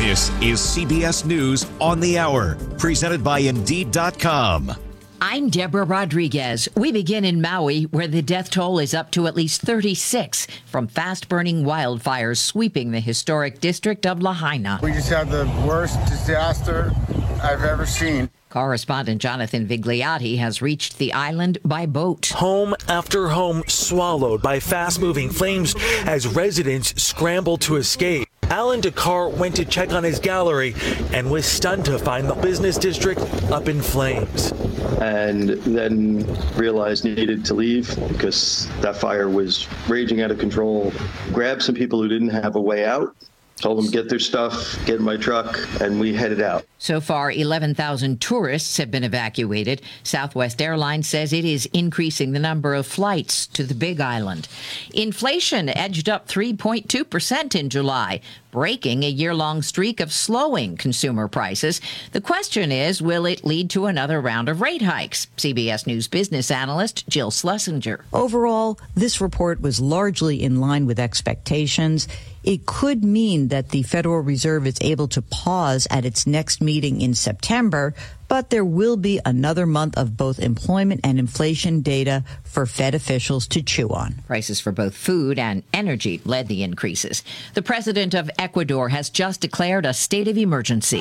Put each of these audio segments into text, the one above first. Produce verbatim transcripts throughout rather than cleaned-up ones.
This is C B S News on the Hour, presented by Indeed dot com. I'm Deborah Rodriguez. We begin in Maui, where the death toll is up to at least thirty-six from fast-burning wildfires sweeping the historic district of Lahaina. We just had the worst disaster I've ever seen. Correspondent Jonathan Vigliotti has reached the island by boat. Home after home swallowed by fast-moving flames as residents scrambled to escape. Alan Dakar went to check on his gallery and was stunned to find the business district up in flames. And then realized needed to leave because that fire was raging out of control. Grabbed some people who didn't have a way out. Told them get their stuff, get in my truck, and we headed out. So far, eleven thousand tourists have been evacuated. Southwest Airlines says it is increasing the number of flights to the Big Island. Inflation edged up three point two percent in July, breaking a year-long streak of slowing consumer prices. The question is, will it lead to another round of rate hikes? C B S News business analyst Jill Schlesinger. Overall, this report was largely in line with expectations. It could mean that the Federal Reserve is able to pause at its next meeting in September, but there will be another month of both employment and inflation data for Fed officials to chew on. Prices for both food and energy led the increases. The president of Ecuador has just declared a state of emergency.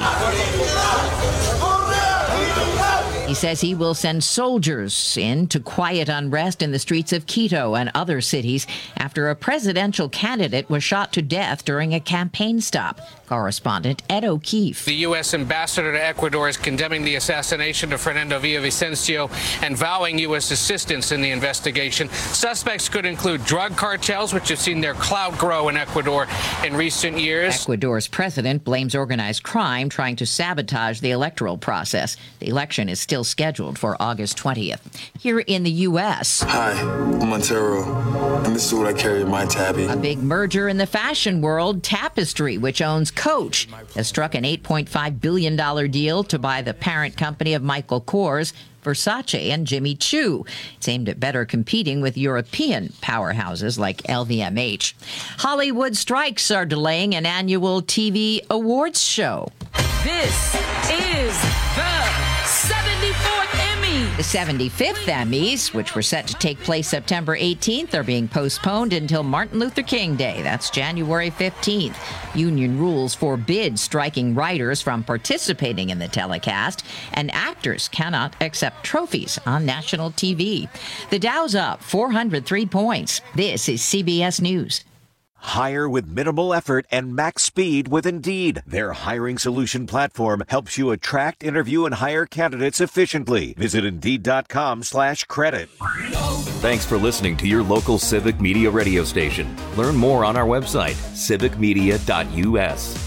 He says he will send soldiers in to quiet unrest in the streets of Quito and other cities after a presidential candidate was shot to death during a campaign stop. Correspondent Ed O'Keefe. The U S ambassador to Ecuador is condemning the assassination of Fernando Villavicencio and vowing U S assistance in the investigation. Suspects could include drug cartels, which have seen their clout grow in Ecuador in recent years. Ecuador's president blames organized crime trying to sabotage the electoral process. The election is still scheduled for August twentieth. Here in the U S Hi, I'm Montero, and this is what I carry in my tabby. A big merger in the fashion world. Tapestry, which owns Coach, has struck an eight point five billion dollars deal to buy the parent company of Michael Kors, Versace, and Jimmy Choo. It's aimed at better competing with European powerhouses like L V M H. Hollywood strikes are delaying an annual T V awards show. This is the seventy-fourth Emmy. The seventy-fifth Emmys, which were set to take place September eighteenth, are being postponed until Martin Luther King Day. That's January fifteenth. Union rules forbid striking writers from participating in the telecast, and actors cannot accept trophies on national T V. The Dow's up four hundred three points. This is C B S News. Hire with minimal effort and max speed with Indeed. Their hiring solution platform helps you attract, interview, and hire candidates efficiently. Visit Indeed dot com slash credit. Thanks for listening to your local Civic Media radio station. Learn more on our website, civic media dot u s.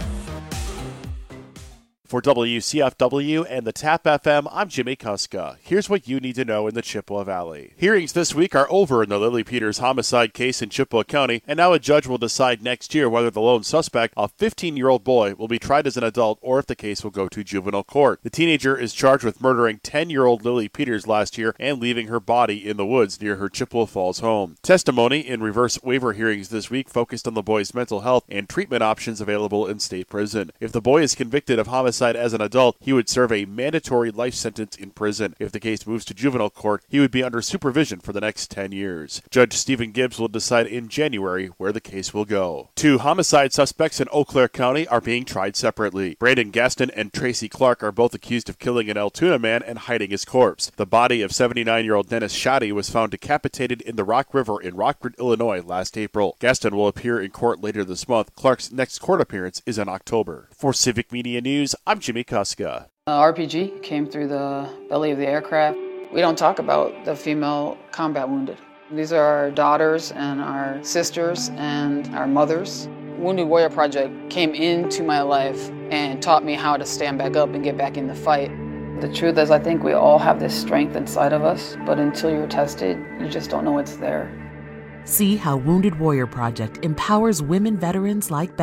For W C F W and the TAP F M, I'm Jimmy Kuska. Here's what you need to know in the Chippewa Valley. Hearings this week are over in the Lily Peters homicide case in Chippewa County, and now a judge will decide next year whether the lone suspect, a fifteen-year-old boy, will be tried as an adult or if the case will go to juvenile court. The teenager is charged with murdering ten-year-old Lily Peters last year and leaving her body in the woods near her Chippewa Falls home. Testimony in reverse waiver hearings this week focused on the boy's mental health and treatment options available in state prison. If the boy is convicted of homicide as an adult, he would serve a mandatory life sentence in prison. If the case moves to juvenile court, he would be under supervision for the next ten years. Judge Stephen Gibbs will decide in January where the case will go. Two homicide suspects in Eau Claire County are being tried separately. Brandon Gaston and Tracy Clark are both accused of killing an Altoona man and hiding his corpse. The body of seventy-nine-year-old Dennis Shoddy was found decapitated in the Rock River in Rockford, Illinois last April. Gaston will appear in court later this month. Clark's next court appearance is in October. For Civic Media News, I'm Jimmy Kuska. Uh, R P G came through the belly of the aircraft. We don't talk about the female combat wounded. These are our daughters and our sisters and our mothers. Wounded Warrior Project came into my life and taught me how to stand back up and get back in the fight. The truth is, I think we all have this strength inside of us, but until you're tested, you just don't know it's there. See how Wounded Warrior Project empowers women veterans like Beth.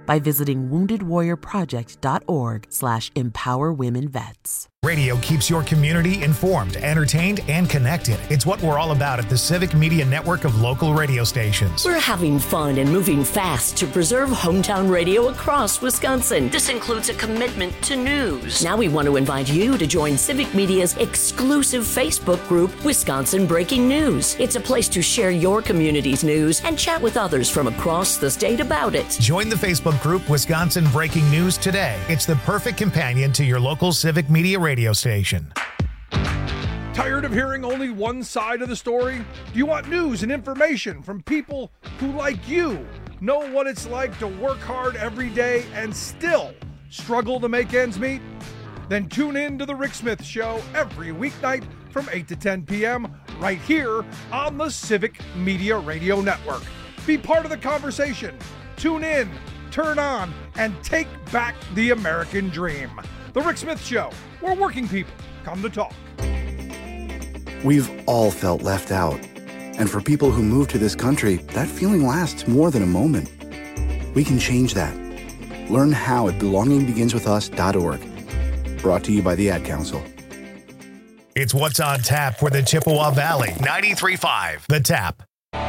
by visiting wounded warrior project dot org slash empower women vets. Radio keeps your community informed, entertained, and connected. It's what we're all about at the Civic Media Network of local radio stations. We're having fun and moving fast to preserve hometown radio across Wisconsin. This includes a commitment to news. Now we want to invite you to join Civic Media's exclusive Facebook group, Wisconsin Breaking News. It's a place to share your community's news and chat with others from across the state about it. Join the Facebook group Wisconsin Breaking News today. It's the perfect companion to your local Civic Media radio radio station. Tired of hearing only one side of the story? Do you want news and information from people who, like you, know what it's like to work hard every day and still struggle to make ends meet? Then tune in to The Rick Smith Show every weeknight from eight to ten p.m. right here on the Civic Media Radio Network. Be part of the conversation. Tune in, turn on, and take back the American dream. The Rick Smith Show, where working people come to talk. We've all felt left out. And for people who move to this country, that feeling lasts more than a moment. We can change that. Learn how at belonging begins with us dot org. Brought to you by the Ad Council. It's What's on Tap for the Chippewa Valley. ninety-three point five The Tap.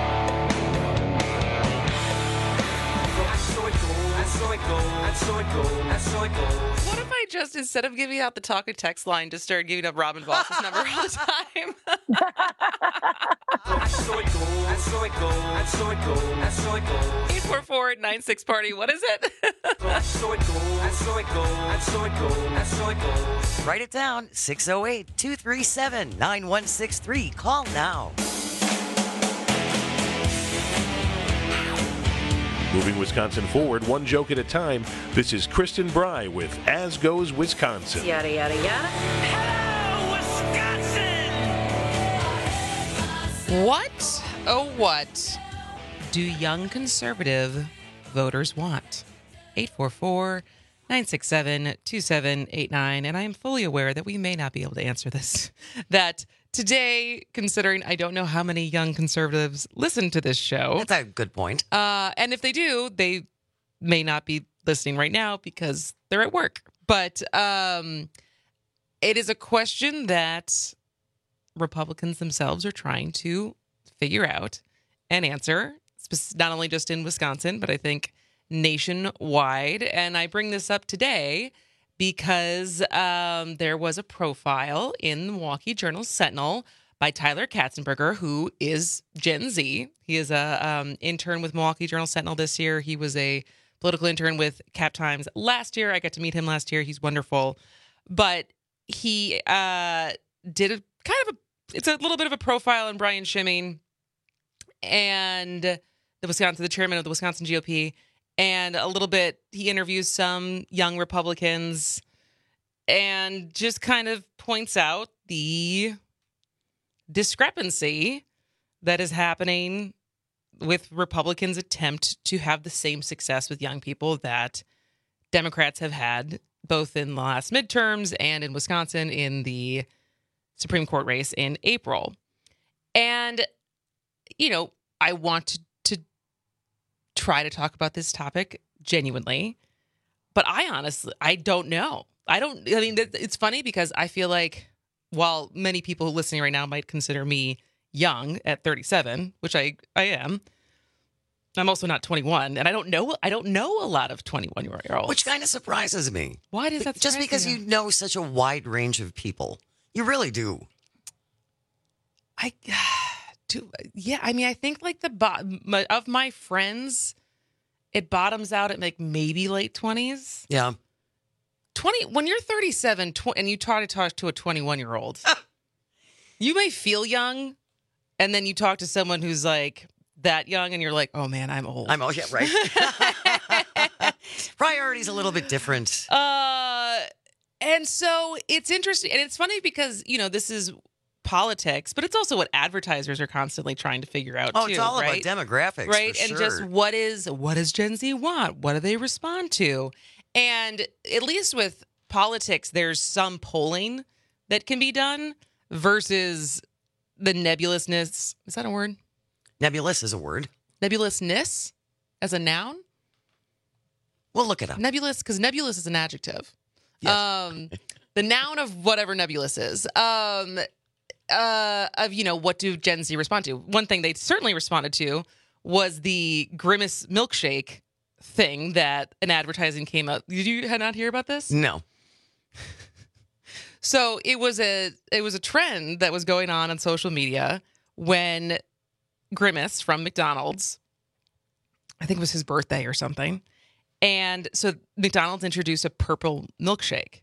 What if I just, instead of giving out the talk and text line, just started giving up Robin Voss's number all the time? eight four four nine six party, what is it? Write it down, six oh eight, two three seven, nine one six three. Call now. Moving Wisconsin forward, one joke at a time. This is Kristen Bry with As Goes Wisconsin. Yada, yada, yada. Hello, Wisconsin! What, oh what, do young conservative voters want? eight four four nine six seven two seven eight nine. And I am fully aware that we may not be able to answer this. That today, considering I don't know how many young conservatives listen to this show. That's a good point. Uh, and if they do, they may not be listening right now because they're at work. But um, it is a question that Republicans themselves are trying to figure out and answer, not only just in Wisconsin, but I think nationwide. And I bring this up today because um, there was a profile in the Milwaukee Journal-Sentinel by Tyler Katzenberger, who is Gen Z. He is a um, intern with Milwaukee Journal-Sentinel this year. He was a political intern with Cap Times last year. I got to meet him last year. He's wonderful. But he uh, did a kind of a, it's a little bit of a profile on Brian Schimming and the Wisconsin, the chairman of the Wisconsin G O P. And a little bit, he interviews some young Republicans and just kind of points out the discrepancy that is happening with Republicans' attempt to have the same success with young people that Democrats have had, both in the last midterms and in Wisconsin in the Supreme Court race in April. And, you know, I want to try to talk about this topic genuinely, but I honestly, I don't know. I don't, I mean, it's funny because I feel like while many people listening right now might consider me young at thirty-seven, which I, I am, I'm also not twenty-one, and I don't know, I don't know a lot of twenty-one year olds. Which kind of surprises me. Why does that surprise Just because you? you know such a wide range of people. You really do. I, do, yeah, I mean, I think like the, bo- of my friends, it bottoms out at like maybe late twenties. Yeah. twenty when you're thirty-seven tw- and you try to talk to a twenty-one year old, you may feel young, and then you talk to someone who's like that young, and you're like, oh man, I'm old. I'm old, yeah, right. Priorities a little bit different. Uh, and so it's interesting, and it's funny because you know this is politics, but it's also what advertisers are constantly trying to figure out. Oh, too, it's all right? about demographics, right? for And sure. just what is what does Gen Z want? What do they respond to? And at least with politics, there's some polling that can be done versus the nebulousness. Is that a word? Nebulous is a word. Nebulousness as a noun? We'll look it up. Nebulous, because nebulous is an adjective. Yes. Um, the noun of whatever nebulous is. Um, uh, of, you know, what do Gen Z respond to? One thing they certainly responded to was the Grimace milkshake thing that an advertising came out. Did you not hear about this? No. So it was a it was a trend that was going on on social media when Grimace from McDonald's, I think it was his birthday or something, and so McDonald's introduced a purple milkshake.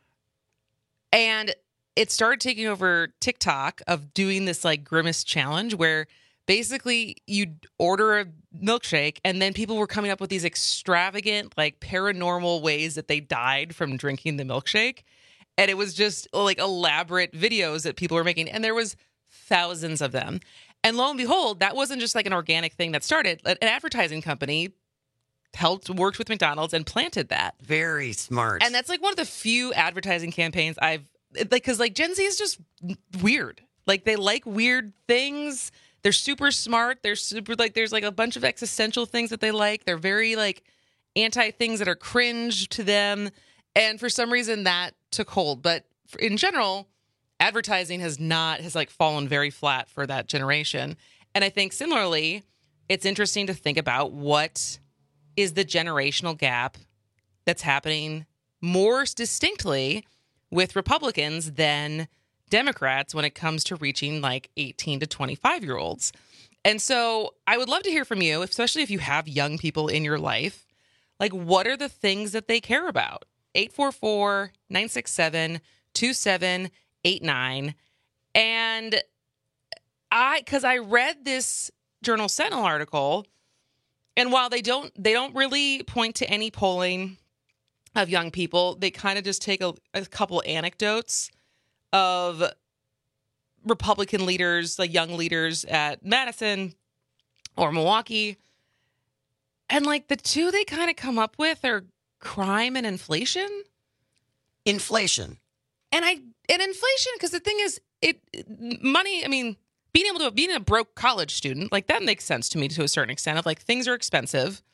And it started taking over TikTok of doing this like Grimace challenge where basically you'd order a milkshake and then people were coming up with these extravagant, like paranormal ways that they died from drinking the milkshake. And it was just like elaborate videos that people were making. And there was thousands of them. And lo and behold, that wasn't just like an organic thing that started. An advertising company helped, worked with McDonald's and planted that. Very smart. And that's like one of the few advertising campaigns I've, like, because like Gen Z is just weird. Like they like weird things. They're super smart. They're super, like, there's like a bunch of existential things that they like. They're very like anti things that are cringe to them. And for some reason that took hold. But in general, advertising has not, has like fallen very flat for that generation. And I think similarly, it's interesting to think about what is the generational gap that's happening more distinctly with Republicans than Democrats when it comes to reaching like eighteen to twenty-five year olds. And so I would love to hear from you, especially if you have young people in your life, like what are the things that they care about? eight four four, nine six seven, two seven eight nine. And I, because I read this Journal Sentinel article, and while they don't, they don't really point to any polling of young people, they kind of just take a, a couple anecdotes of Republican leaders, like young leaders at Madison or Milwaukee. And like the two they kind of come up with are crime and inflation. Inflation. And I, and inflation, because the thing is, it, money, I mean, being able to, being a broke college student, like that makes sense to me to a certain extent of like things are expensive.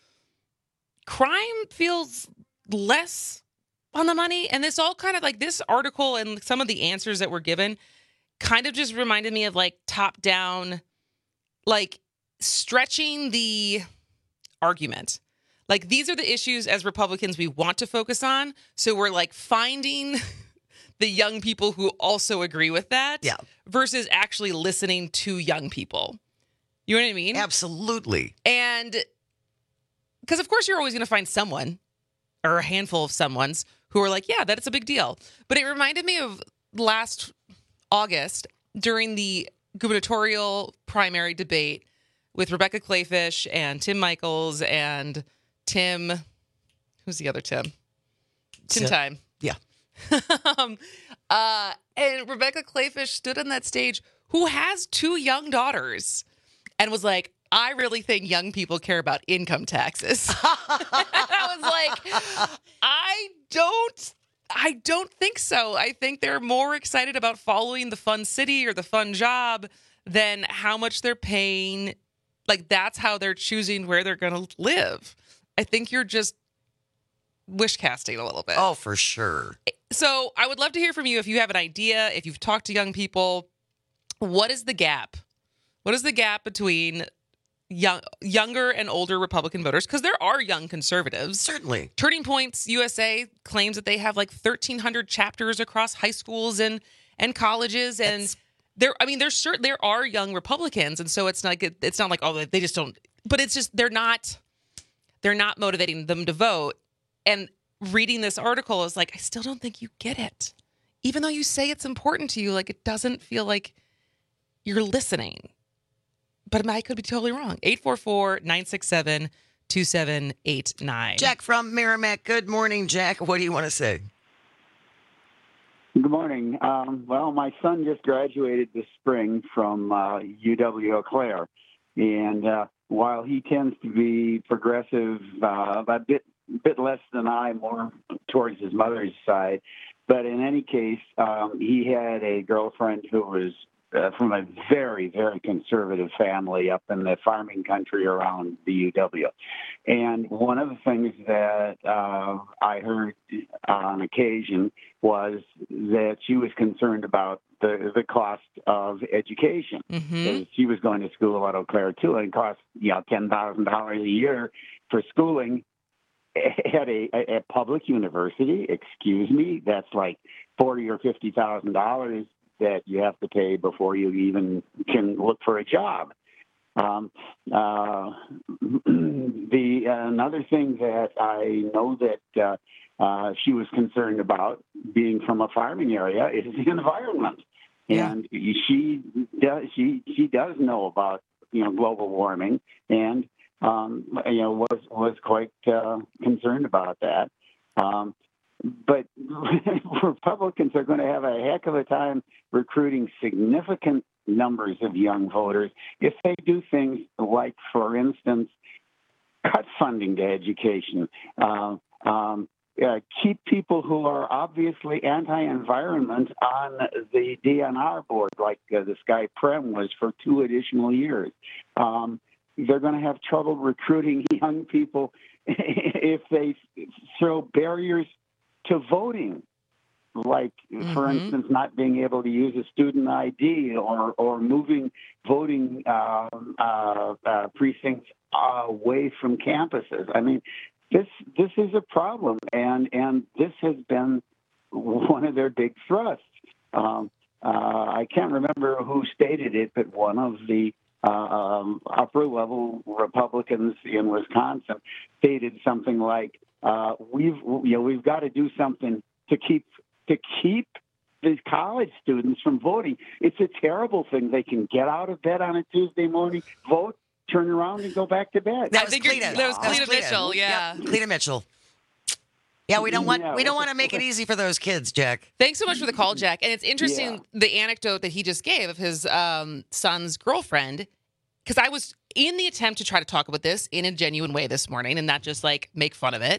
Crime feels less on the money. And this all kind of like this article and some of the answers that were given kind of just reminded me of like top down, like stretching the argument. Like these are the issues as Republicans we want to focus on. So we're like finding the young people who also agree with that yeah. versus actually listening to young people. You know what I mean? Absolutely. And because of course you're always going to find someone or a handful of someones who are like, yeah, that's a big deal. But it reminded me of last August during the gubernatorial primary debate with Rebecca Clayfish and Tim Michaels and Tim, who's the other Tim? Tim So, Time. Yeah. um, uh, and Rebecca Clayfish stood on that stage, who has two young daughters, and was like, I really think young people care about income taxes. I was like, I don't, I don't think so. I think they're more excited about following the fun city or the fun job than how much they're paying. Like that's how they're choosing where they're going to live. I think you're just wish casting a little bit. Oh, for sure. So I would love to hear from you if you have an idea, if you've talked to young people. What is the gap? What is the gap between young, younger and older Republican voters? Because there are young conservatives. Certainly. Turning Points U S A claims that they have like thirteen hundred chapters across high schools and, and colleges. And That's... there, I mean, there's certain, there are young Republicans. And so it's not, it's not like, oh, they just don't, but it's just, they're not, they're not motivating them to vote. And reading this article is like, I still don't think you get it. Even though you say it's important to you, like it doesn't feel like you're listening. But I could be totally wrong. eight four four, nine six seven, two seven eight nine. Jack from Merrimack. Good morning, Jack. What do you want to say? Good morning. Um, well, my son just graduated this spring from uh, U W Eau Claire. And uh, while he tends to be progressive, uh, a bit bit less than I, more towards his mother's side. But in any case, um, he had a girlfriend who was uh, from a very, very conservative family up in the farming country around the U W. And one of the things that uh, I heard on occasion was that she was concerned about the the cost of education. Mm-hmm. She was going to school at Eau Claire too, and it cost you know ten thousand dollars a year for schooling at a, a public university. Excuse me, that's like forty or fifty thousand dollars that you have to pay before you even can look for a job. Um, uh, the uh, another thing that I know that uh, uh, she was concerned about, being from a farming area, is the environment, yeah. and she does she she does know about you know global warming, and um, you know was was quite uh, concerned about that. Um, but Republicans are going to have a heck of a time recruiting significant numbers of young voters if they do things like, for instance, cut funding to education, uh, um, uh, keep people who are obviously anti-environment on the D N R board, like uh, this guy Prem was, for two additional years. Um, they're going to have trouble recruiting young people if they throw barriers to voting, like, mm-hmm. for instance, not being able to use a student I D or or moving voting uh, uh, uh, precincts away from campuses. I mean, this this is a problem, and and this has been one of their big thrusts. Um, uh, I can't remember who stated it, but one of the uh, um, upper level Republicans in Wisconsin stated something like, uh, "We've you know we've got to do something to keep." to keep these college students from voting. It's a terrible thing. They can get out of bed on a Tuesday morning, vote, turn around, and go back to bed. That I was think Cleta. That was Cleta That was Mitchell, yeah. Yep, Cleta Mitchell. Yeah, we don't want Yeah, we don't well, want to make it easy for those kids, Jack. Thanks so much for the call, Jack. And it's interesting, Yeah. the anecdote that he just gave of his um, son's girlfriend, because I was in the attempt to try to talk about this in a genuine way this morning and not just like make fun of it.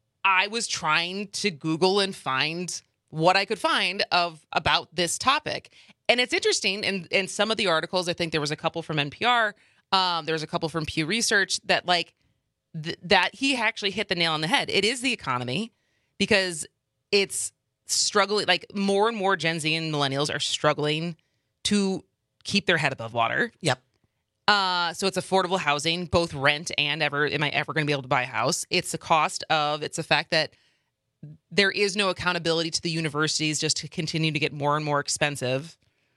I was trying to Google and find what I could find of about this topic. And it's interesting, and in, in some of the articles, I think there was a couple from N P R, um, there was a couple from Pew Research, that like th- that he actually hit the nail on the head. It is the economy, because it's struggling, like more and more Gen Z and millennials are struggling to keep their head above water. Yep. Uh, so it's affordable housing, both rent and ever, am I ever going to be able to buy a house? It's the cost of, it's the fact that there is no accountability to the universities just to continue to get more and more expensive.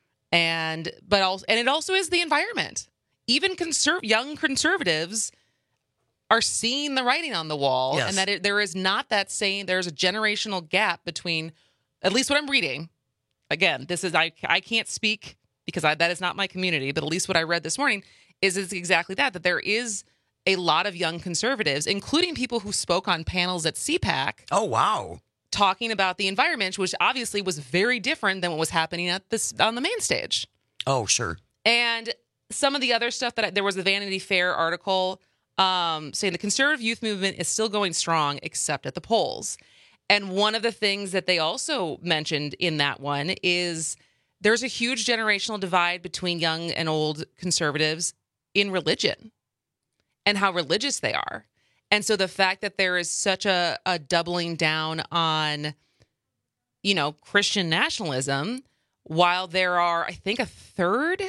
And, but also, and it also is the environment. Even conserv- young conservatives are seeing the writing on the wall, yes. and that it, there is not that same, there's a generational gap between, at least what I'm reading. Again, this is, I, I can't speak because I, that is not my community, but at least what I read this morning is, is exactly that, that there is a lot of young conservatives, including people who spoke on panels at C PAC. Oh, wow. Talking about the environment, which obviously was very different than what was happening at this on the main stage. Oh, sure. And some of the other stuff that I, there was a Vanity Fair article um, saying the conservative youth movement is still going strong, except at the polls. And one of the things that they also mentioned in that one is there's a huge generational divide between young and old conservatives in religion and how religious they are. And so the fact that there is such a, a doubling down on, you know, Christian nationalism, while there are, I think, a third,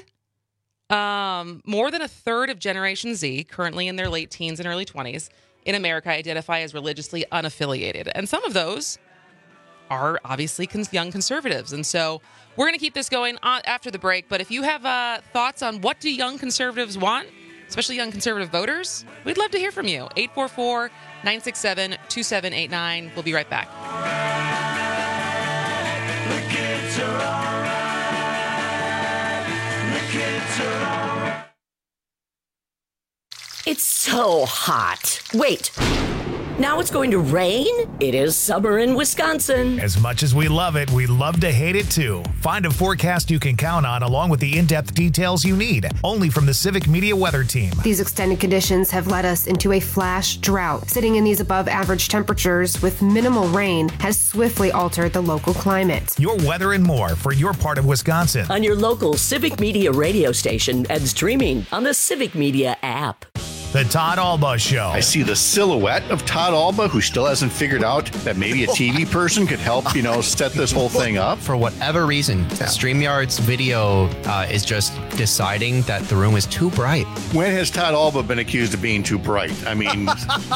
um, more than a third of Generation Z, currently in their late teens and early twenties, in America identify as religiously unaffiliated. And some of those are obviously cons- young conservatives. And so we're going to keep this going on after the break. But if you have uh, thoughts on what do young conservatives want, especially young conservative voters, we'd love to hear from you. eight four four, nine six seven, two seven eight nine. We'll be right back. The kids are all right. The kids are all right. It's so hot. Wait. Now it's going to rain? It is summer in Wisconsin. As much as we love it, we love to hate it too. Find a forecast you can count on along with the in-depth details you need, only from the Civic Media Weather Team. These extended conditions have led us into a flash drought. Sitting in these above average temperatures with minimal rain has swiftly altered the local climate. Your weather and more for your part of Wisconsin. On your local Civic Media radio station and streaming on the Civic Media app. The Todd Alba Show. I see the silhouette of Todd Alba, who still hasn't figured out that maybe a T V person could help, you know, set this whole thing up. For whatever reason, yeah. StreamYard's video uh, is just deciding that the room is too bright. When has Todd Alba been accused of being too bright? I mean,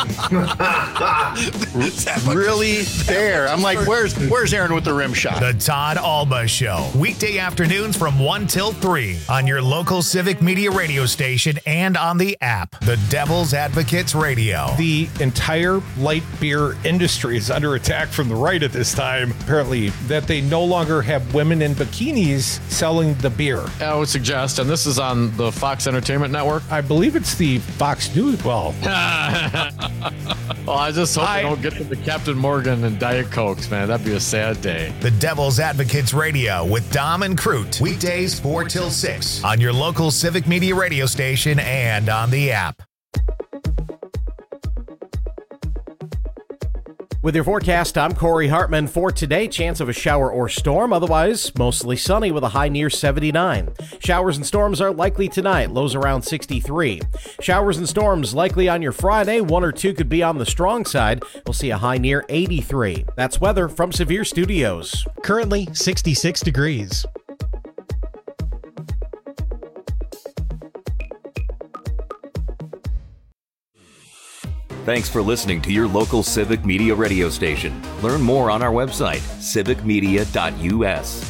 really there. I'm like, where's where's Aaron with the rim shot? The Todd Alba Show. Weekday afternoons from one till three on your local Civic Media radio station and on the app. The Devil's Advocates Radio. The entire light beer industry is under attack from the right at this time, apparently, that they no longer have women in bikinis selling the beer. I would suggest, and this is on the Fox Entertainment Network? I believe it's the Fox News. Well, well I just hope I, they don't get to the Captain Morgan and Diet Cokes, man. That'd be a sad day. The Devil's Advocates Radio with Dom and Crute. Weekdays four till six on your local Civic Media radio station and on the app. With your forecast, I'm Corey Hartman. For today, chance of a shower or storm. Otherwise, mostly sunny with a high near seventy-nine. Showers and storms are likely tonight, lows around sixty-three. Showers and storms likely on your Friday. One or two could be on the strong side. We'll see a high near eighty-three. That's weather from Severe Studios. Currently sixty-six degrees. Thanks for listening to your local Civic Media radio station. Learn more on our website, civic media dot u s.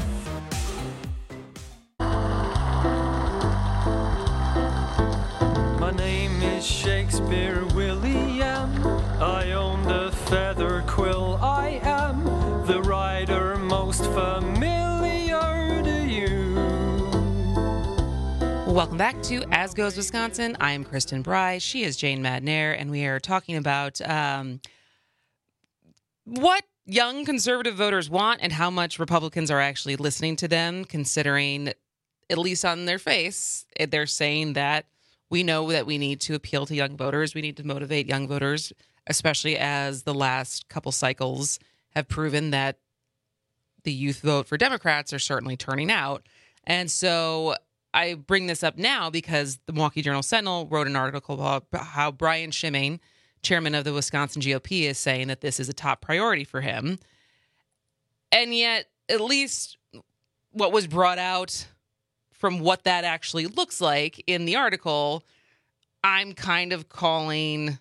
My name is Shakespeare William. I own the feather quill. I am the writer most familiar to you. Welcome back to As Goes Wisconsin. I am Kristen Bry. She is Jane Madnair, and we are talking about um, what young conservative voters want and how much Republicans are actually listening to them, considering, at least on their face, they're saying that we know that we need to appeal to young voters. We need to motivate young voters, especially as the last couple cycles have proven that the youth vote for Democrats are certainly turning out. And so I bring this up now because the Milwaukee Journal-Sentinel wrote an article about how Brian Schimming, chairman of the Wisconsin G O P, is saying that this is a top priority for him. And yet, at least what was brought out from what that actually looks like in the article, I'm kind of calling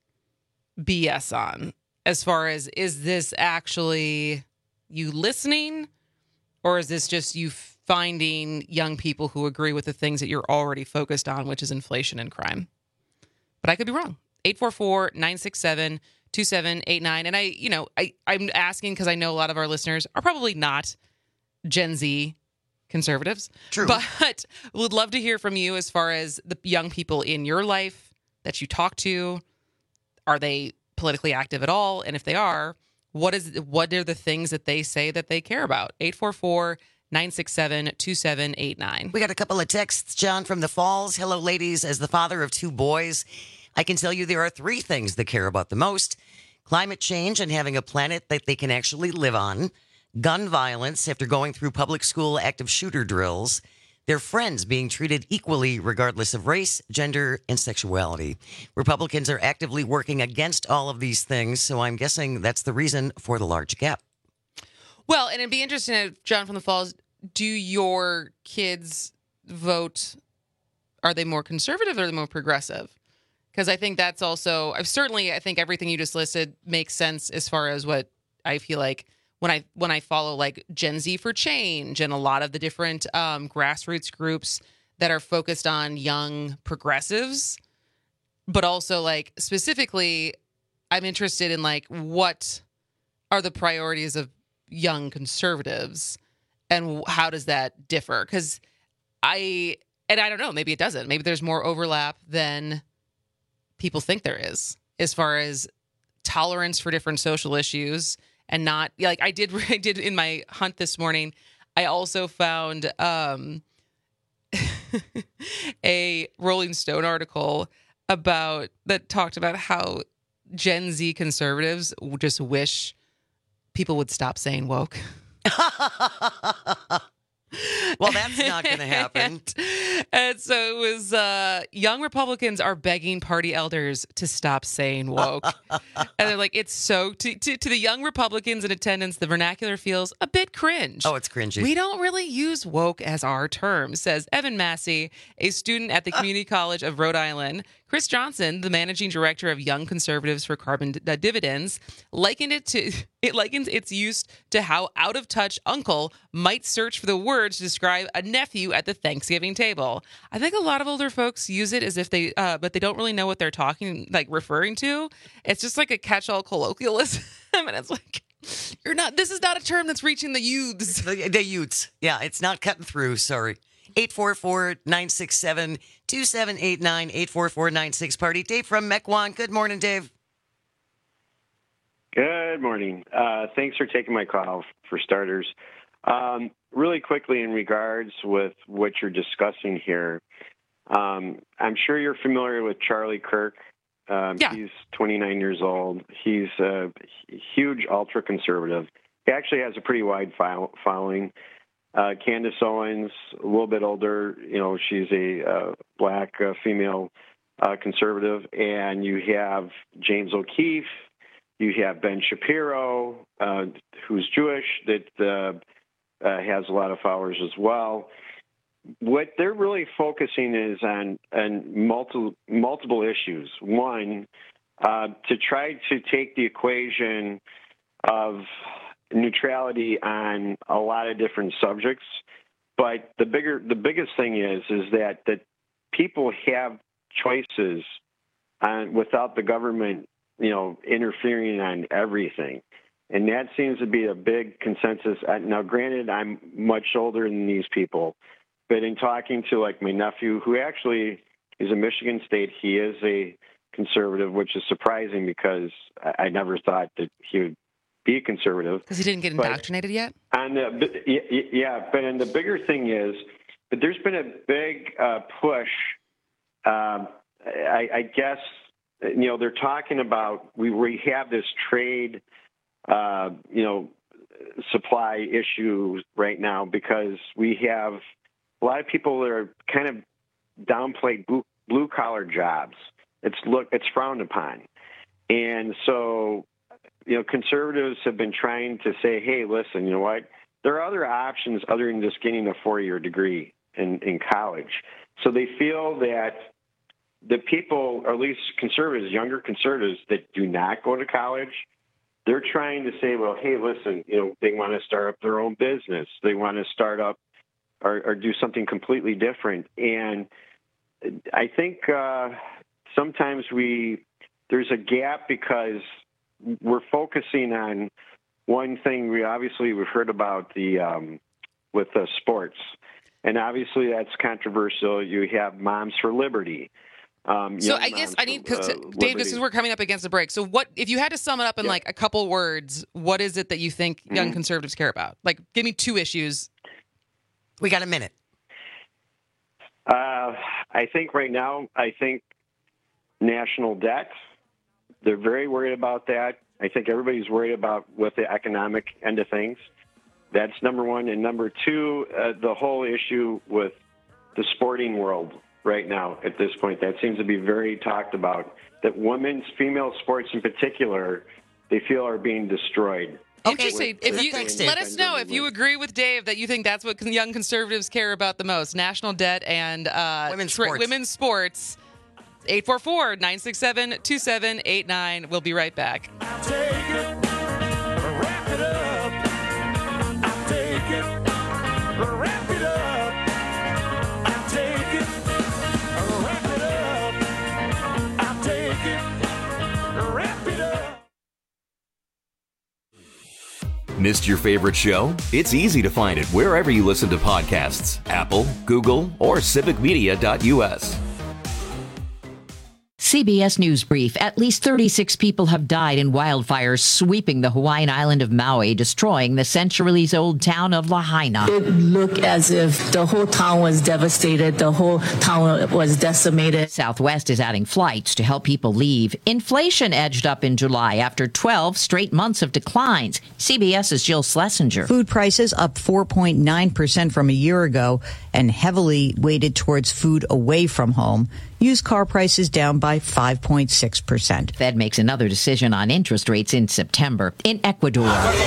B S on. As far as, is this actually you listening, or is this just you finding young people who agree with the things that you're already focused on, which is inflation and crime? But I could be wrong. eight four four, nine six seven, two seven eight nine. And I, you know, I, I'm asking because I know a lot of our listeners are probably not Gen Z conservatives. True. But would love to hear from you as far as the young people in your life that you talk to. Are they politically active at all? And if they are, what is what are the things that they say that they care about? eight four four, nine six seven, two seven eight nine. We got a couple of texts, John from the Falls. Hello, ladies. As the father of two boys, I can tell you there are three things they care about the most: climate change and having a planet that they can actually live on, gun violence after going through public school active shooter drills, their friends being treated equally regardless of race, gender, and sexuality. Republicans are actively working against all of these things, so I'm guessing that's the reason for the large gap. Well, and it'd be interesting, if, John from the Falls, do your kids vote, are they more conservative or are they more progressive? Because I think that's also, I've certainly, I think everything you just listed makes sense as far as what I feel like when I when I follow like Gen Z for Change and a lot of the different um, grassroots groups that are focused on young progressives, but also like specifically, I'm interested in like what are the priorities of young conservatives and how does that differ? Because I, and I don't know, maybe it doesn't. Maybe there's more overlap than people think there is as far as tolerance for different social issues and not like I did. I did in my hunt this morning. I also found um, a Rolling Stone article about that talked about how Gen Z conservatives just wish people would stop saying woke. Well, that's not going to happen. and, and so it was uh, young Republicans are begging party elders to stop saying woke. And they're like, it's so, to, to, to the young Republicans in attendance, the vernacular feels a bit cringe. Oh, it's cringy. We don't really use woke as our term, says Evan Massey, a student at the Community College of Rhode Island. Chris Johnson, the managing director of Young Conservatives for Carbon D- Dividends, likened it to it likens its use to how out of touch uncle might search for the words to describe a nephew at the Thanksgiving table. I think a lot of older folks use it as if they, uh, but they don't really know what they're talking, like referring to. It's just like a catch-all colloquialism, and it's like you're not. This is not a term that's reaching the youths. The, the youths, yeah, it's not cutting through. Sorry. eight four four, nine six seven, two seven eight nine, eight four four nine six party. Dave from Mequon. Good morning, Dave. Good morning. Uh, thanks for taking my call, for starters. Um, really quickly, in regards with what you're discussing here, um, I'm sure you're familiar with Charlie Kirk. Um, yeah. He's twenty-nine years old. He's a huge ultra-conservative. He actually has a pretty wide following. Uh, Candace Owens, a little bit older, you know, she's a uh, black uh, female uh, conservative. And you have James O'Keefe, you have Ben Shapiro, uh, who's Jewish, that uh, uh, has a lot of followers as well. What they're really focusing is on, on multiple, multiple issues. One, uh, to try to take the equation of neutrality on a lot of different subjects, but the bigger, the biggest thing is, is that that people have choices on, without the government, you know, interfering on everything, and that seems to be a big consensus. Now, granted, I'm much older than these people, but in talking to like my nephew, who actually is in Michigan State, he is a conservative, which is surprising because I, I never thought that he would be conservative because he didn't get indoctrinated but yet. On the, yeah, but and the bigger thing is that there's been a big uh, push. Um, I, I guess you know they're talking about we we have this trade, uh, you know, supply issue right now because we have a lot of people that are kind of downplayed blue, blue collar jobs. It's look it's frowned upon, and so. You know, conservatives have been trying to say, hey, listen, you know what? There are other options other than just getting a four-year degree in, in college. So they feel that the people, or at least conservatives, younger conservatives that do not go to college, they're trying to say, well, hey, listen, you know, they want to start up their own business. They want to start up or, or do something completely different. And I think uh, sometimes we there's a gap because we're focusing on one thing. We obviously we've heard about the um, with the sports, and obviously that's controversial. You have Moms for Liberty. Um, so I guess I need because uh, Dave, this is we're coming up against the break. So what if you had to sum it up in yeah. like a couple words? What is it that you think young mm-hmm. conservatives care about? Like, give me two issues. We got a minute. Uh, I think right now, I think national debt. They're very worried about that. I think everybody's worried about with the economic end of things. That's number one. And number two, uh, the whole issue with the sporting world right now at this point. That seems to be very talked about, that women's, female sports in particular, they feel are being destroyed. Interesting. With, if you thanks, let us know if you agree with Dave that you think that's what young conservatives care about the most: national debt and uh, women's tra- sports. Women's sports. eight four four, nine six seven, two seven eight nine. We'll be right back. I'll take it, wrap it up. I'll take it, wrap it up. I'll take it, wrap it up. I'll take it, wrap it up. Missed your favorite show? It's easy to find it wherever you listen to podcasts. Apple, Google, or civic media dot U S. C B S News Brief. At least thirty-six people have died in wildfires sweeping the Hawaiian island of Maui, destroying the centuries-old town of Lahaina. It looked as if the whole town was devastated. The whole town was decimated. Southwest is adding flights to help people leave. Inflation edged up in July after twelve straight months of declines. CBS's Jill Schlesinger. Food prices up four point nine percent from a year ago and heavily weighted towards food away from home. Used car prices down by five point six percent. Fed makes another decision on interest rates in September. In Ecuador,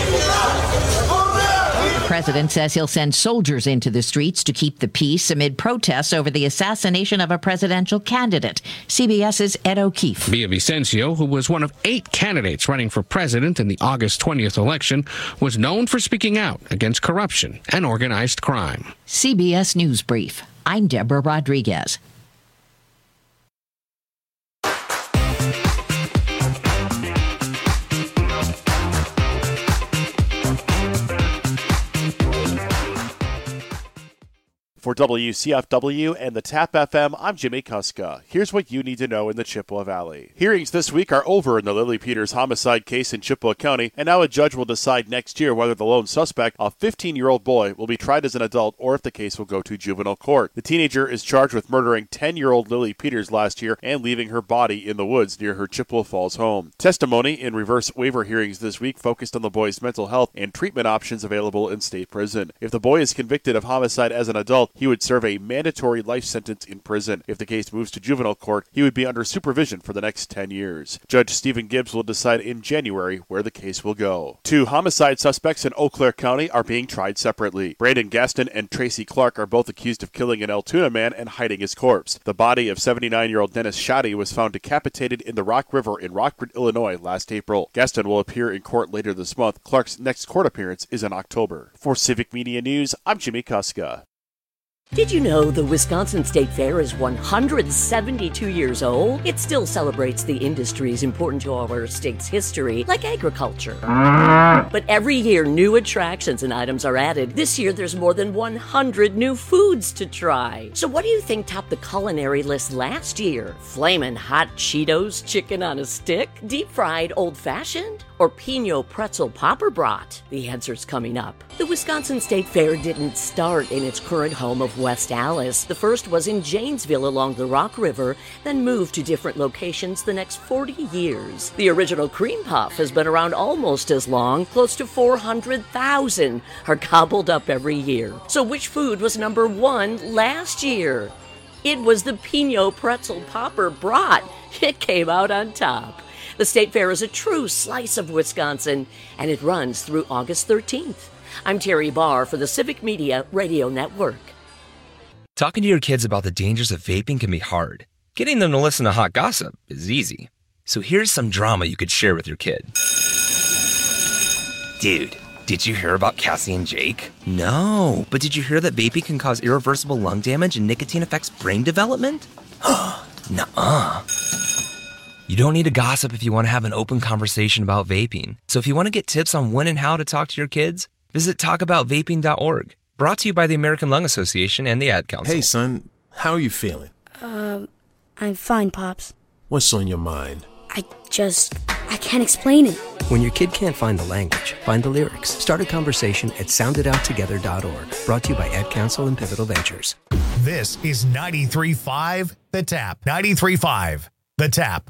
the president says he'll send soldiers into the streets to keep the peace amid protests over the assassination of a presidential candidate. CBS's Ed O'Keefe. Villavicencio, who was one of eight candidates running for president in the August twentieth election, was known for speaking out against corruption and organized crime. C B S News Brief. I'm Deborah Rodriguez. For W C F W and the TAP F M, I'm Jimmy Kuska. Here's what you need to know in the Chippewa Valley. Hearings this week are over in the Lily Peters homicide case in Chippewa County, and now a judge will decide next year whether the lone suspect, a fifteen-year-old boy, will be tried as an adult or if the case will go to juvenile court. The teenager is charged with murdering ten-year-old Lily Peters last year and leaving her body in the woods near her Chippewa Falls home. Testimony in reverse waiver hearings this week focused on the boy's mental health and treatment options available in state prison. If the boy is convicted of homicide as an adult, he would serve a mandatory life sentence in prison. If the case moves to juvenile court, he would be under supervision for the next ten years. Judge Stephen Gibbs will decide in January where the case will go. Two homicide suspects in Eau Claire County are being tried separately. Brandon Gaston and Tracy Clark are both accused of killing an Altoona man and hiding his corpse. The body of seventy-nine-year-old Dennis Shoddy was found decapitated in the Rock River in Rockford, Illinois last April. Gaston will appear in court later this month. Clark's next court appearance is in October. For Civic Media News, I'm Jimmy Kuska. Did you know the Wisconsin State Fair is one hundred seventy-two years old? It still celebrates the industries important to our state's history, like agriculture. But every year, new attractions and items are added. This year, there's more than one hundred new foods to try. So what do you think topped the culinary list last year? Flamin' hot Cheetos, chicken on a stick, deep-fried old-fashioned, or Pino pretzel popper brat? The answer's coming up. The Wisconsin State Fair didn't start in its current home of West Allis. The first was in Janesville along the Rock River, then moved to different locations the next forty years. The original cream puff has been around almost as long. Close to four hundred thousand are gobbled up every year. So which food was number one last year? It was the Pino pretzel popper brat. It came out on top. The State Fair is a true slice of Wisconsin, and it runs through August thirteenth. I'm Terry Barr for the Civic Media Radio Network. Talking to your kids about the dangers of vaping can be hard. Getting them to listen to hot gossip is easy. So here's some drama you could share with your kid. Dude, did you hear about Cassie and Jake? No, but did you hear that vaping can cause irreversible lung damage and nicotine affects brain development? Nuh-uh. You don't need to gossip if you want to have an open conversation about vaping. So if you want to get tips on when and how to talk to your kids, visit talk about vaping dot org. Brought to you by the American Lung Association and the Ad Council. Hey, son, how are you feeling? Um, I'm fine, Pops. What's on your mind? I just, I can't explain it. When your kid can't find the language, find the lyrics. Start a conversation at sound it out together dot org. Brought to you by Ad Council and Pivotal Ventures. This is ninety-three point five The Tap. ninety-three point five The Tap.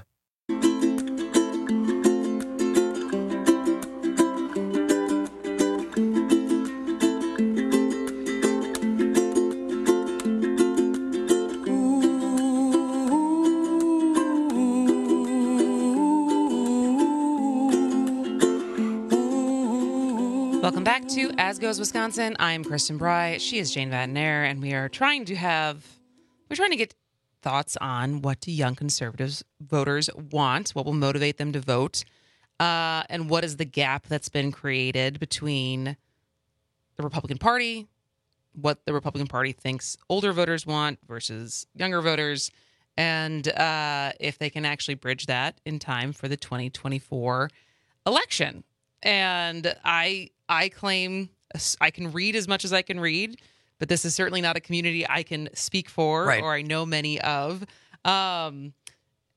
Welcome back to As Goes Wisconsin. I'm Kristen Bry. She is Jane Vatnair, and we are trying to have, we're trying to get thoughts on what do young conservatives voters want, what will motivate them to vote, uh, and what is the gap that's been created between the Republican Party, what the Republican Party thinks older voters want versus younger voters, and uh, if they can actually bridge that in time for the twenty twenty-four election. And I I claim I can read as much as I can read, but this is certainly not a community I can speak for, Right. or I know many of. Um,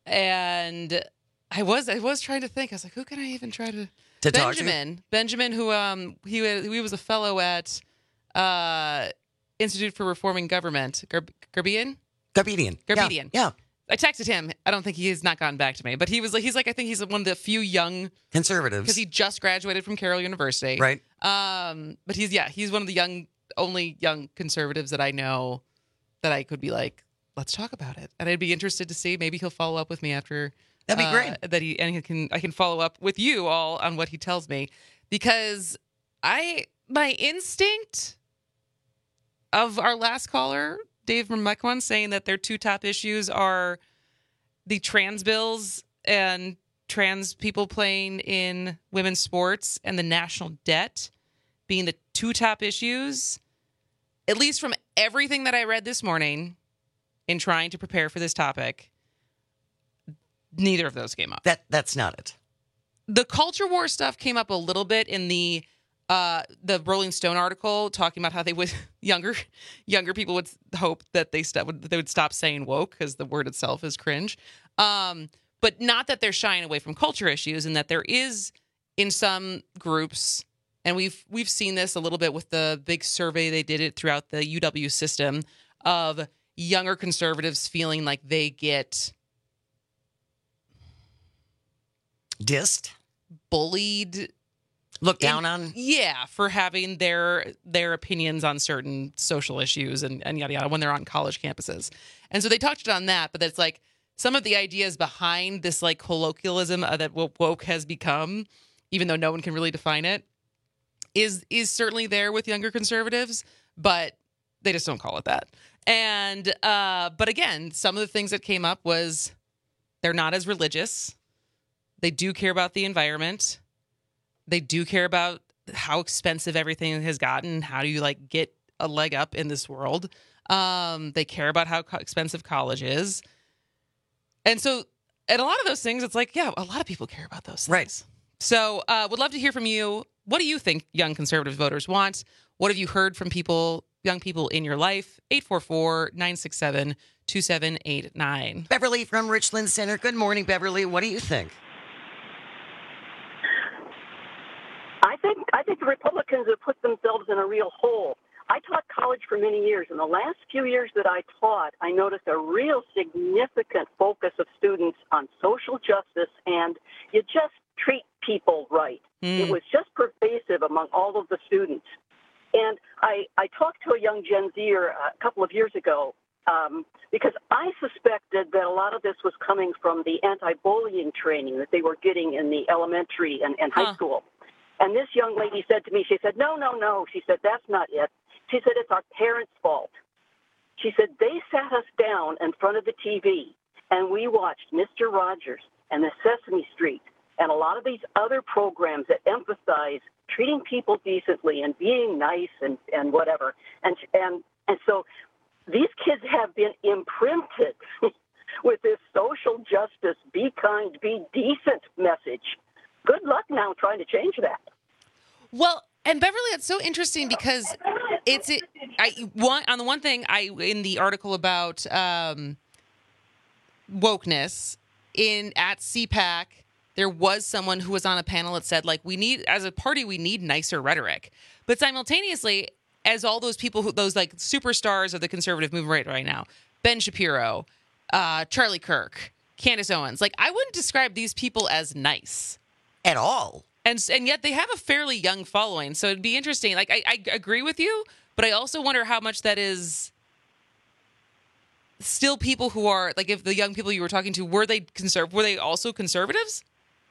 and I was I was trying to think. I was like, who can I even try to? To talk to? Benjamin. Benjamin, who um he was he was a fellow at uh Institute for Reforming Government. Gar- Garbian. Garbedian. Garbedian. Yeah. yeah. I texted him. I don't think he has not gotten back to me, but he was like, he's like, I think he's one of the few young Conservatives. because he just graduated from Carroll University. Right. Um, but he's, yeah, he's one of the young, only young conservatives that I know that I could be like, let's talk about it. And I'd be interested to see, maybe he'll follow up with me after. That'd be uh, great. That he, and he can, I can follow up with you all on what he tells me, because I, my instinct of our last caller, Dave from Mequon, saying that their two top issues are the trans bills and trans people playing in women's sports and the national debt being the two top issues, at least from everything that I read this morning in trying to prepare for this topic, neither of those came up. That That's not it. The culture war stuff came up a little bit in the Uh, the Rolling Stone article talking about how they would younger younger people would hope that they st- would they would stop saying woke because the word itself is cringe, um, but not that they're shying away from culture issues, and that there is in some groups, and we've we've seen this a little bit with the big survey they did it throughout the U W system of younger conservatives feeling like they get dissed, bullied. Looked down in, on? Yeah, for having their their opinions on certain social issues and, and yada yada when they're on college campuses. And so they touched on that, but it's like some of the ideas behind this like colloquialism uh, that woke has become, even though no one can really define it, is is certainly there with younger conservatives, but they just don't call it that. And uh, but again, some of the things that came up was they're not as religious. They do care about the environment. They do care about how expensive everything has gotten. How do you like get a leg up in this world? Um, they care about how co- expensive college is. And so, and a lot of those things, it's like, yeah, a lot of people care about those things. Right. So uh, would love to hear from you. What do you think young conservative voters want? What have you heard from people, young people in your life? eight four four, nine six seven, two seven eight nine. Beverly from Richland Center. Good morning, Beverly. What do you think? I think I think the Republicans have put themselves in a real hole. I taught college for many years. In the last few years that I taught, I noticed a real significant focus of students on social justice and you just treat people right. Mm. It was just pervasive among all of the students. And I, I talked to a young Gen Zer a couple of years ago um, because I suspected that a lot of this was coming from the anti-bullying training that they were getting in the elementary and, and high Huh. school. And this young lady said to me, she said, no, no, no. She said, that's not it. She said, it's our parents' fault. She said, they sat us down in front of the T V, and we watched Mister Rogers and the Sesame Street and a lot of these other programs that emphasize treating people decently and being nice and, and whatever. And, and, and so these kids have been imprinted with this social justice, be kind, be decent message. Good luck now trying to change that. Well, and Beverly, it's so interesting because it's it. I one on the one thing I in the article about um, wokeness in at C PAC, there was someone who was on a panel that said like we need as a party we need nicer rhetoric, but simultaneously as all those people who those like superstars of the conservative movement right right now, Ben Shapiro, uh, Charlie Kirk, Candace Owens, like I wouldn't describe these people as nice at all. And and yet they have a fairly young following. So it'd be interesting. Like, I, I agree with you, but I also wonder how much that is still people who are, like, if the young people you were talking to, were they conserv- were they also conservatives?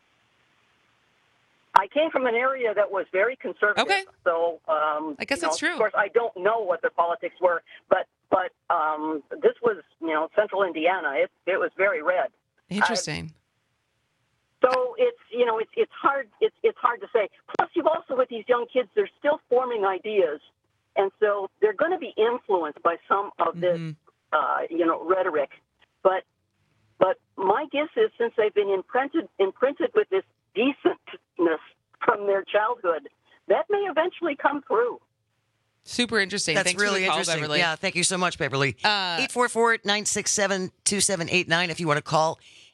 I came from an area that was very conservative. Okay. So um, I guess you know, that's true. Of course, I don't know what their politics were, but but um, this was, you know, central Indiana. It, it was very red. Interesting. I, So it's you know it's it's hard it's it's hard to say. Plus, you've also with these young kids, they're still forming ideas, and so they're going to be influenced by some of this Mm-hmm. uh, you know rhetoric. But but my guess is since they've been imprinted imprinted with this decentness from their childhood, that may eventually come through. Super interesting. That's Thanks really for the call, interesting. Beverly. Yeah, thank you so much, Beverly. Uh, eight four four, nine six seven, two seven eight nine if you want to call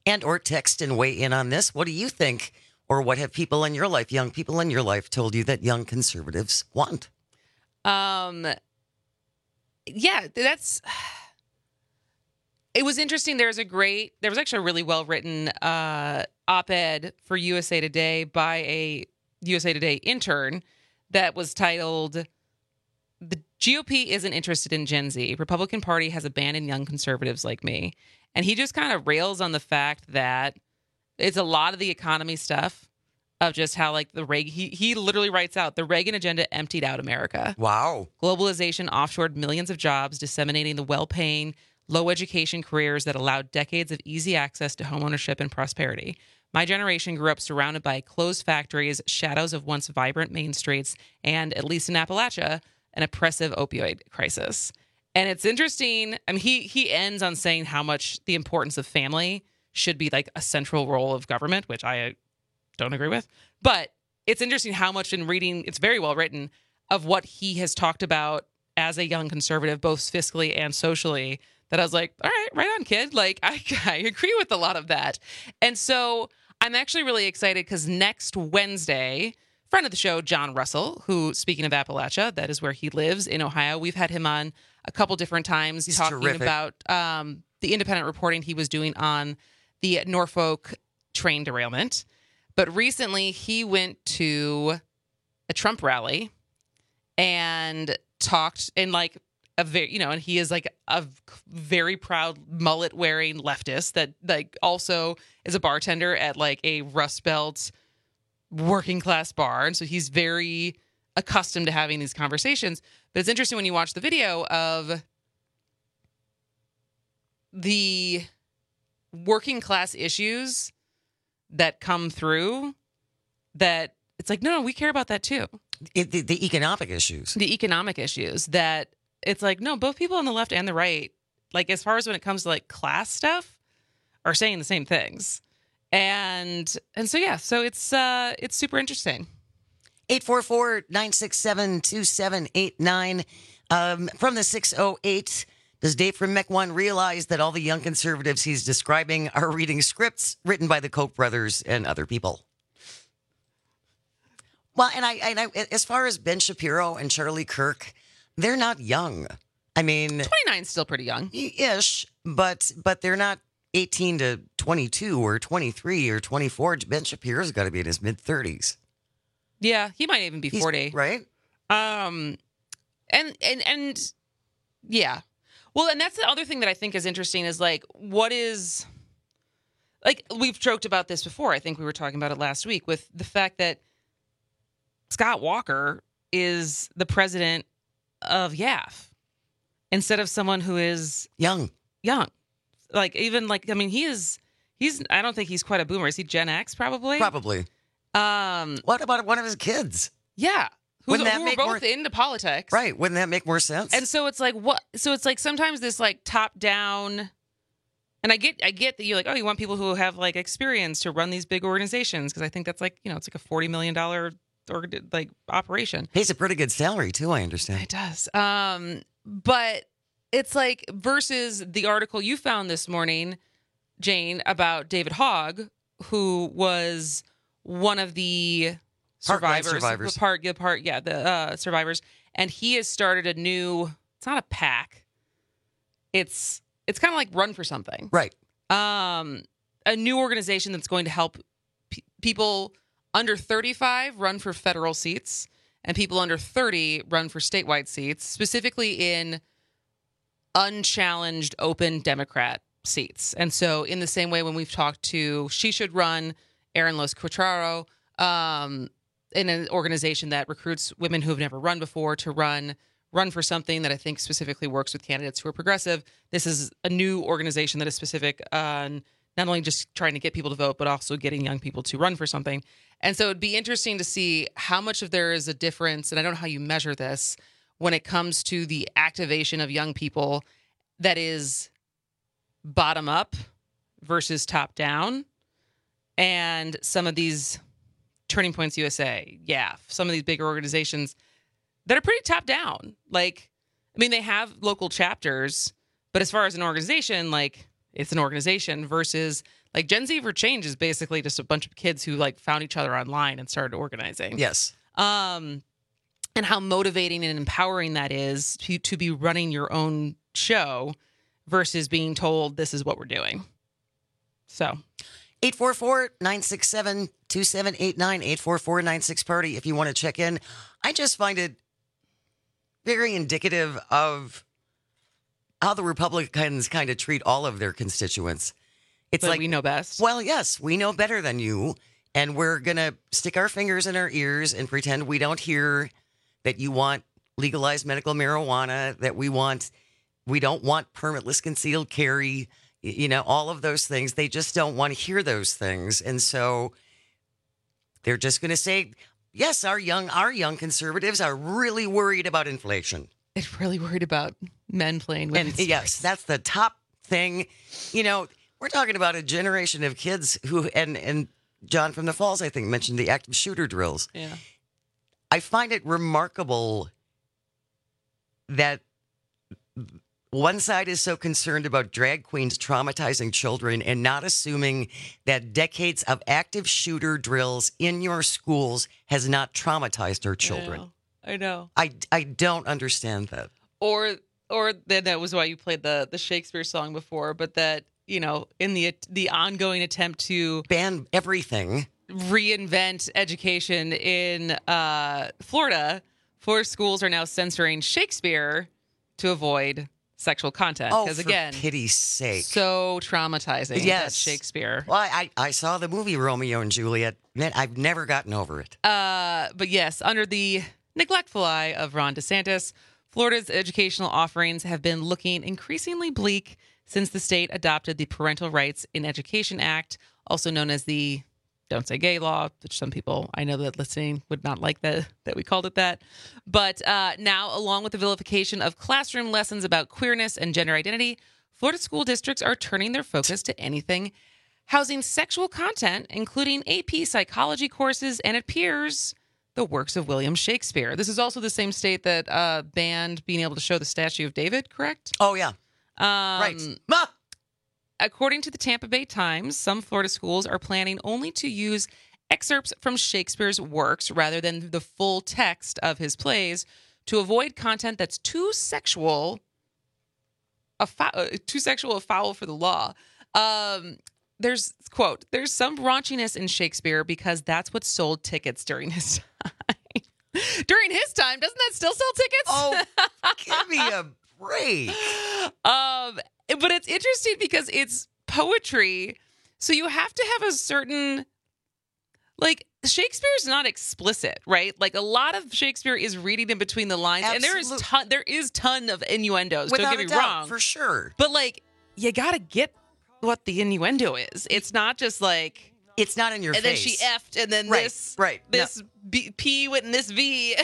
And or text and weigh in on this. What do you think? Or what have people in your life, young people in your life, told you that young conservatives want? Um, yeah, that's... It was interesting. There was a great... There was actually a really well-written uh, op-ed for U S A Today by a U S A Today intern that was titled, "The G O P isn't interested in Gen Z. Republican Party has abandoned young conservatives like me." And he just kind of rails on the fact that it's a lot of the economy stuff of just how, like, the Reagan, he, he literally writes out, the Reagan agenda emptied out America. Wow. Globalization offshored millions of jobs, disseminating the well-paying, low education careers that allowed decades of easy access to homeownership and prosperity. My generation grew up surrounded by closed factories, shadows of once vibrant main streets, and, at least in Appalachia, an oppressive opioid crisis. And it's interesting. I mean, he he ends on saying how much the importance of family should be like a central role of government, which I don't agree with. But it's interesting how much in reading, it's very well written, of what he has talked about as a young conservative, both fiscally and socially, that I was like, all right, right on, kid. Like, I, I agree with a lot of that. And so I'm actually really excited because next Wednesday, friend of the show, John Russell, who, speaking of Appalachia, that is where he lives in Ohio. We've had him on a couple different times. He's talking terrific. about um, the independent reporting he was doing on the Norfolk train derailment. But recently he went to a Trump rally and talked in like a very, you know, and he is like a very proud mullet wearing leftist that like also is a bartender at like a Rust Belt working class bar. And so he's very accustomed to having these conversations. But it's interesting when you watch the video of the working class issues that come through, that it's like, no, no, we care about that too. It, the, the economic issues. The economic issues that it's like, no, both people on the left and the right, like as far as when it comes to like class stuff, are saying the same things. And and so, yeah, so it's uh, it's super interesting. eight four four, nine six seven, two seven eight nine. Um, from the six oh eight, does Dave from Mech One realize that all the young conservatives he's describing are reading scripts written by the Koch brothers and other people? Well, and I, and I, as far as Ben Shapiro and Charlie Kirk, they're not young. I mean, twenty-nine is still pretty young, ish, but but they're not eighteen to twenty-two or twenty-three or twenty-four. Ben Shapiro's got to be in his mid thirties. Yeah, he might even be He's, forty, right? Um, and and and yeah, well, and that's the other thing that I think is interesting is like, what is like we've joked about this before. I think we were talking about it last week with the fact that Scott Walker is the president of Y A F instead of someone who is young, young. Like even like, I mean, he is, he's, I don't think he's quite a boomer. Is he Gen X probably? Probably. Um, what about one of his kids? Yeah. Who's, Wouldn't that who make are both more, into politics. Right. Wouldn't that make more sense? And so it's like, what, so it's like sometimes this like top down, and I get, I get that you're like, oh, you want people who have like experience to run these big organizations. Cause I think that's like, you know, it's like a forty million dollars or like operation. Pays a pretty good salary too, I understand. It does. Um, but it's like versus the article you found this morning, Jane, about David Hogg, who was one of the survivors, survivors. part, yeah, part, yeah, the uh, survivors, and he has started a new. It's not a PAC. It's it's kind of like Run for Something, right? Um, a new organization that's going to help pe- people under thirty-five run for federal seats, and people under thirty run for statewide seats, specifically in unchallenged open Democrat seats. And so in the same way when we've talked to She Should Run, Aaron Los Cuatraro, um, in an organization that recruits women who have never run before to run run for something that I think specifically works with candidates who are progressive. This is a new organization that is specific on not only just trying to get people to vote, but also getting young people to run for something. And so it'd be interesting to see how much of there is a difference, and I don't know how you measure this, when it comes to the activation of young people that is bottom up versus top down. And some of these Turning Points U S A, yeah, some of these bigger organizations that are pretty top down. Like, I mean, they have local chapters, but as far as an organization, like, it's an organization versus Like Gen Z for Change is basically just a bunch of kids who like found each other online and started organizing. Yes. Um, and how motivating and empowering that is to, to be running your own show versus being told this is what we're doing. So eight four four, nine six seven, two seven eight nine, eight four four, nine six party if you want to check in. I just find it very indicative of how the Republicans kind of treat all of their constituents. It's but like we know best. Well, yes, we know better than you, and we're going to stick our fingers in our ears and pretend we don't hear that you want legalized medical marijuana, that we want we don't want permitless concealed carry, you know, all of those things. They just don't want to hear those things. And so they're just going to say, yes, our young our young conservatives are really worried about inflation. They're really worried about men playing with And yes, that's the top thing. You know, we're talking about a generation of kids who, and, and John from the Falls, I think, mentioned the active shooter drills. Yeah. I find it remarkable that one side is so concerned about drag queens traumatizing children and not assuming that decades of active shooter drills in your schools has not traumatized our children. I know. I, I don't understand that. Or or that that was why you played the the Shakespeare song before, but that, you know, in the the ongoing attempt to ban everything, reinvent education in uh, Florida, Florida schools are now censoring Shakespeare to avoid sexual content. Oh, Because for again, pity's sake. so traumatizing. Yes. That Shakespeare. Well, I, I saw the movie Romeo and Juliet. Man, I've never gotten over it. Uh, but yes, under the neglectful eye of Ron DeSantis, Florida's educational offerings have been looking increasingly bleak since the state adopted the Parental Rights in Education Act, also known as the Don't Say Gay law, which some people I know that listening would not like that, that we called it that. But uh, now, along with the vilification of classroom lessons about queerness and gender identity, Florida school districts are turning their focus to anything housing sexual content, including A P psychology courses, and it appears the works of William Shakespeare. This is also the same state that uh, banned being able to show the statue of David, correct? Oh, yeah. Um, right. According to the Tampa Bay Times, some Florida schools are planning only to use excerpts from Shakespeare's works rather than the full text of his plays to avoid content that's too sexual, a fou- too sexual, a foul for the law. Um, there's, quote, there's some raunchiness in Shakespeare because that's what sold tickets during his time. During his time, doesn't that still sell tickets? Oh, give me a break. Um, but it's interesting because it's poetry, so you have to have a certain, like, Shakespeare's not explicit, right? Like, a lot of Shakespeare is reading in between the lines, Absolute. and there is ton, there is ton of innuendos. Without don't get a me doubt, wrong, for sure. But like, you gotta get what the innuendo is. It's not just like it's not in your and face. then she effed, and then Right, this right. this B, P went in this V.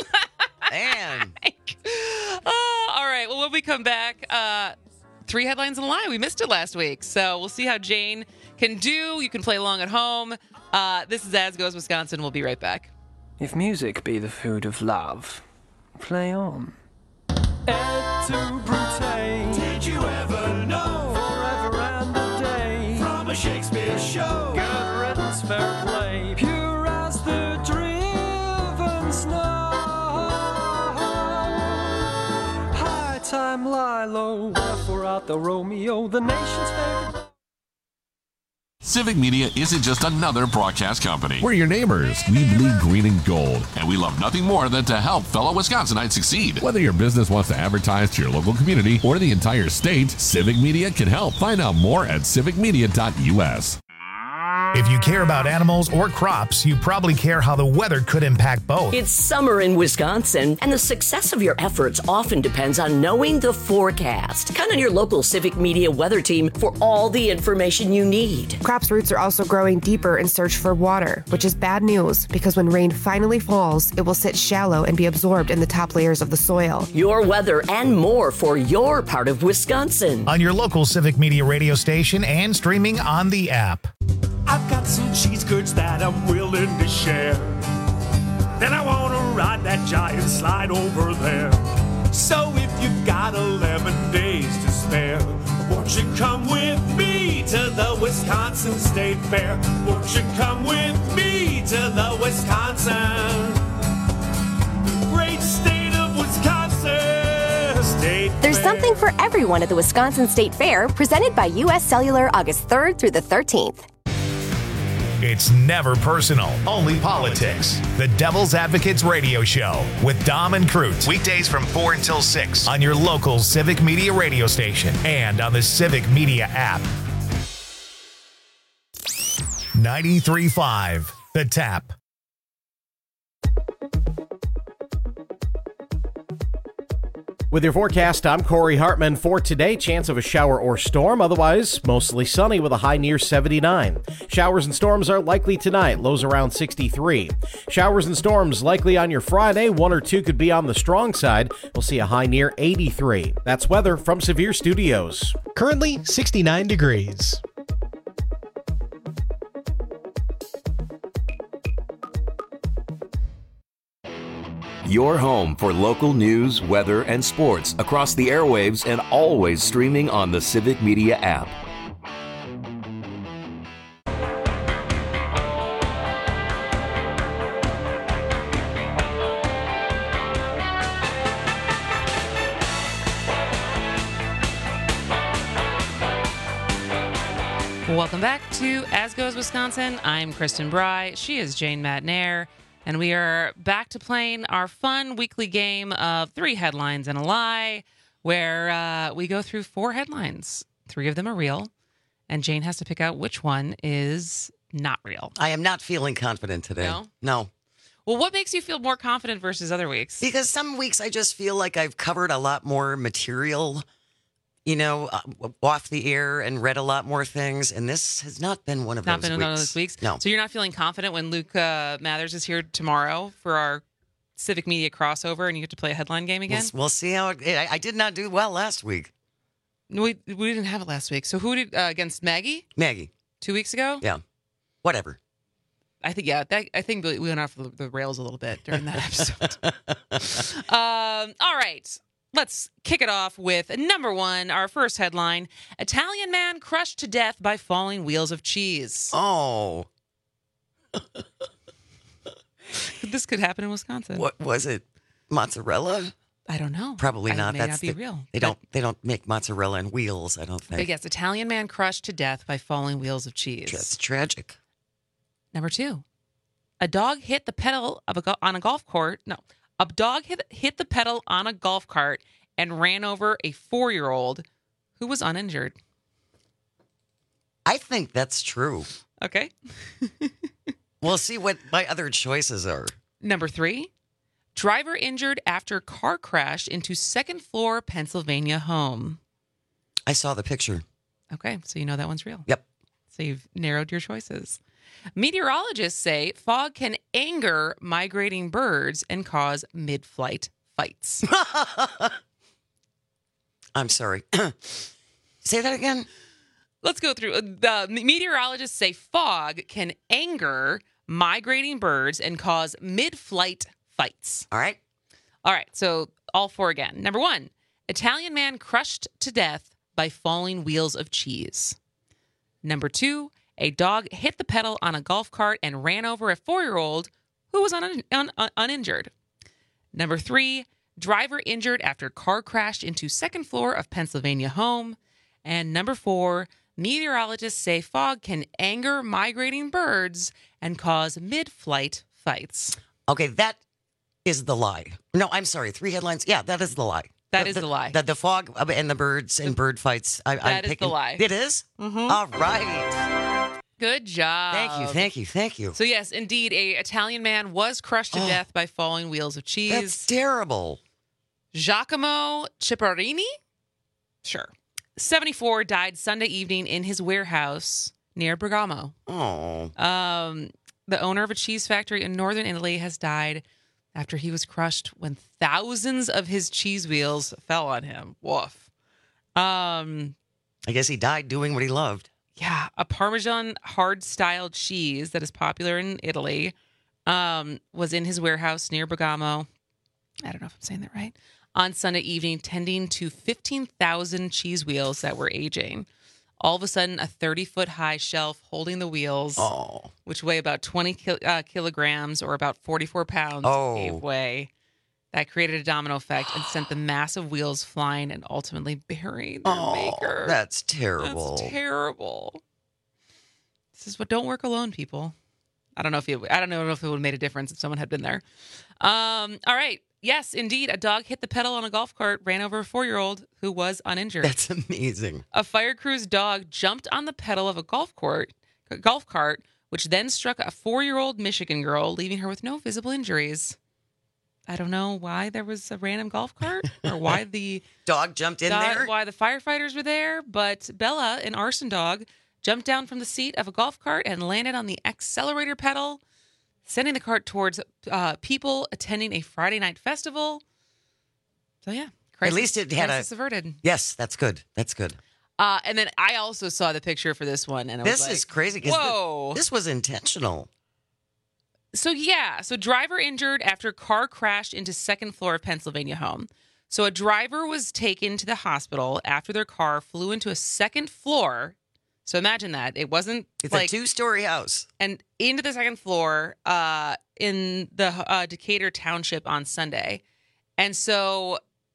Man. Oh, all right. Well, when we come back, uh, three headlines in a lie. We missed it last week, so we'll see how Jane can do. You can play along at home. Uh, this is As Goes Wisconsin. We'll be right back. If music be the food of love, play on. Et tu, Brute? Did you ever know? Forever and a day. From a Shakespeare show. Good riddance, fair play. Pure as the driven snow. High time lie low. Wherefore art thou Romeo, the nation's favorite. Civic Media isn't just another broadcast company. We're your neighbors. We bleed green and gold. And we love nothing more than to help fellow Wisconsinites succeed. Whether your business wants to advertise to your local community or the entire state, Civic Media can help. Find out more at civic media dot U S. If you care about animals or crops, you probably care how the weather could impact both. It's summer in Wisconsin, and the success of your efforts often depends on knowing the forecast. Count on your local Civic Media weather team for all the information you need. Crops' roots are also growing deeper in search for water, which is bad news because when rain finally falls, it will sit shallow and be absorbed in the top layers of the soil. Your weather and more for your part of Wisconsin. On your local Civic Media radio station and streaming on the app. I've got some cheese curds that I'm willing to share. Then I want to ride that giant slide over there. So if you've got eleven days to spare, won't you come with me to the Wisconsin State Fair. Won't you come with me to the Wisconsin? Great state of Wisconsin. State There's Fair. something for everyone at the Wisconsin State Fair, presented by U S Cellular August third through the thirteenth. It's never personal, only politics. The Devil's Advocates Radio Show with Dom and Cruz. Weekdays from four until six on your local Civic Media radio station and on the Civic Media app. ninety-three point five, The Tap. With your forecast, I'm Corey Hartman. For today, chance of a shower or storm. Otherwise, mostly sunny with a high near seventy-nine. Showers and storms are likely tonight, lows around sixty-three. Showers and storms likely on your Friday. One or two could be on the strong side. We'll see a high near eighty-three. That's weather from Severe Studios. Currently sixty-nine degrees. Your home for local news, weather, and sports across the airwaves and always streaming on the Civic Media app. Welcome back to As Goes Wisconsin. I'm Kristen Bry. She is Jane Matnair. And we are back to playing our fun weekly game of three headlines and a lie, where uh, we go through four headlines. Three of them are real, and Jane has to pick out which one is not real. I am not feeling confident today. No? No. Well, what makes you feel more confident versus other weeks? Because some weeks I just feel like I've covered a lot more material, you know, uh, off the air and read a lot more things. And this has not been one of not those been weeks. one of those weeks? No. So you're not feeling confident when Luke uh, Mathers is here tomorrow for our Civic Media crossover and you get to play a headline game again? We'll, we'll see how it, I, I did not do well last week. No, we, we didn't have it last week. So who did, uh, against Maggie? Maggie. Two weeks ago? Yeah. Whatever. I think, yeah, that, I think we went off the, the rails a little bit during that episode. um, all right. Let's kick it off with number one, our first headline. Italian man crushed to death by falling wheels of cheese. Oh. This could happen in Wisconsin. What was it? Mozzarella? I don't know. Probably I, not. It may That's not be the, real. They don't they don't make mozzarella and wheels, I don't think. But yes, Italian man crushed to death by falling wheels of cheese. That's tragic. Number two. A dog hit the pedal of a go- on a golf court. No. A dog hit, hit the pedal on a golf cart and ran over a four-year-old who was uninjured. I think that's true. Okay. We'll see what my other choices are. Number three. Driver injured after car crash into second floor Pennsylvania home. I saw the picture. Okay, so you know that one's real. Yep. So you've narrowed your choices. Meteorologists say fog can anger migrating birds and cause mid-flight fights. I'm sorry. Say that again. Let's go through. The meteorologists say fog can anger migrating birds and cause mid-flight fights. All right. All right. So all four again. Number one, Italian man crushed to death by falling wheels of cheese. Number two, a dog hit the pedal on a golf cart and ran over a four-year-old who was un- un- un- uninjured. Number three, driver injured after car crashed into second floor of Pennsylvania home. And number four, meteorologists say fog can anger migrating birds and cause mid-flight fights. Okay, that is the lie. No, I'm sorry. Three headlines. Yeah, that is the lie. That the, is the, the lie. The, the fog and the birds and bird fights. I, That I'm is picking, the lie. It is? Mm-hmm. All right. Good job. Thank you, thank you, thank you. So yes, indeed, a Italian man was crushed to Oh, death by falling wheels of cheese. That's terrible. Giacomo Ciparini? Sure. seventy-four died Sunday evening in his warehouse near Bergamo. Oh. Um, the owner of a cheese factory in northern Italy has died after he was crushed when thousands of his cheese wheels fell on him. Woof. Um, I guess he died doing what he loved. Yeah, a Parmesan hard-style cheese that is popular in Italy um, was in his warehouse near Bergamo. I don't know if I'm saying that right. On Sunday evening, tending to fifteen thousand cheese wheels that were aging. All of a sudden, a thirty-foot high shelf holding the wheels, oh. which weigh about twenty kil- uh, kilograms or about forty-four pounds, oh. gave way. That created a domino effect and sent the massive wheels flying and ultimately burying their oh, maker. That's terrible. That's terrible. This is what don't work alone, people. I don't know if it, I don't know if it would have made a difference if someone had been there. Um, all right. Yes, indeed. A dog hit the pedal on a golf cart, ran over a four-year-old who was uninjured. That's amazing. A fire crew's dog jumped on the pedal of a golf cart, golf cart, which then struck a four-year-old Michigan girl, leaving her with no visible injuries. I don't know why there was a random golf cart or why the dog jumped in dog, there, why the firefighters were there, but Bella, an arson dog, jumped down from the seat of a golf cart and landed on the accelerator pedal, sending the cart towards uh, people attending a Friday night festival. So yeah, crisis, at least it had crisis a averted. Yes, that's good. That's good. Uh, and then I also saw the picture for this one, and I this was like, is crazy. Whoa, this was intentional. So yeah, so driver injured after car crashed into second floor of Pennsylvania home. So a driver was taken to the hospital after their car flew into a second floor. So imagine that. It wasn't It's like, a two-story house. And into the second floor uh, in the uh, Decatur Township on Sunday. And so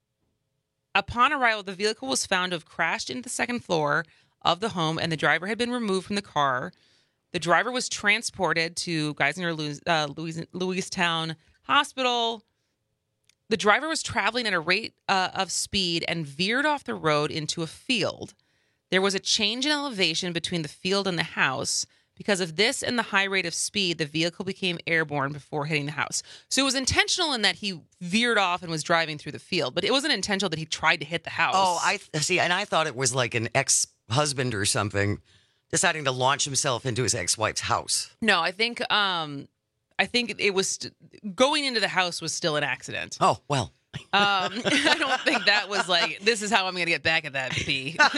upon arrival, the vehicle was found to have crashed into the second floor of the home, and the driver had been removed from the car. The driver was transported to Geisinger Louis, uh, Louis, Louistown Hospital. The driver was traveling at a rate uh, of speed and veered off the road into a field. There was a change in elevation between the field and the house. Because of this and the high rate of speed, the vehicle became airborne before hitting the house. So it was intentional in that he veered off and was driving through the field, but it wasn't intentional that he tried to hit the house. Oh, I see. And I thought it was like an ex-husband or something deciding to launch himself into his ex-wife's house. No, I think um, I think it was st- going into the house was still an accident. Oh, well. um, I don't think that was like, this is how I'm going to get back at that P. like,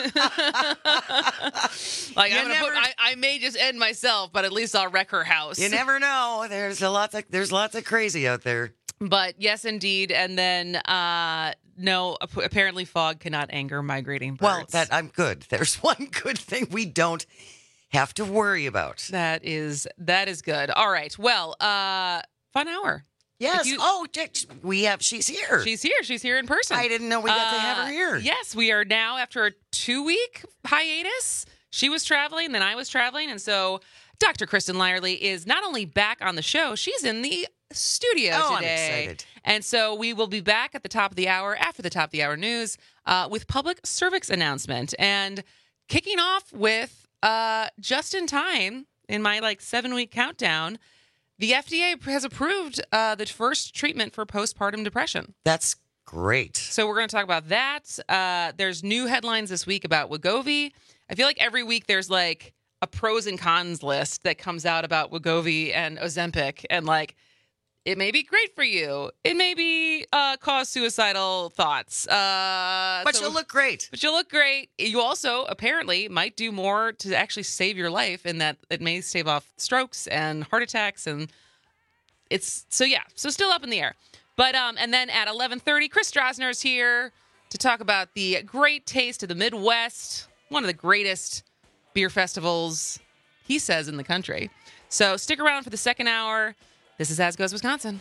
You I'm gonna never- put, I, I may just end myself, but at least I'll wreck her house. You never know. There's a lot of there's lots of crazy out there. But yes, indeed. And then, uh, no, ap- apparently fog cannot anger migrating birds. Well, that I'm good. There's one good thing we don't have to worry about. That is that is good. All right. Well, uh, fun hour. Yes. You- oh, we have. She's here. She's here. She's here in person. I didn't know we got to have her Uh, here. Yes, we are now after a two-week hiatus. She was traveling, then I was traveling, and so Doctor Kristen Lyerly is not only back on the show, she's in the studio Oh, I'm today. excited. And so we will be back at the top of the hour, after the top of the hour news, uh, with public cervix announcement. And kicking off with uh, just in time, in my like seven-week countdown, the F D A has approved uh, the first treatment for postpartum depression. That's great. So we're going to talk about that. Uh, there's new headlines this week about Wegovy. I feel like every week there's like a pros and cons list that comes out about Wegovy and Ozempic, and like it may be great for you. It may be uh, cause suicidal thoughts. Uh, But so- you'll look great. But you'll look great. You also apparently might do more to actually save your life, in that it may stave off strokes and heart attacks, and it's so yeah. So still up in the air. But um, and then at eleven thirty, Chris Strasner is here to talk about the great taste of the Midwest, one of the greatest beer festivals, he says, in the country. So stick around for the second hour. This is As Goes Wisconsin.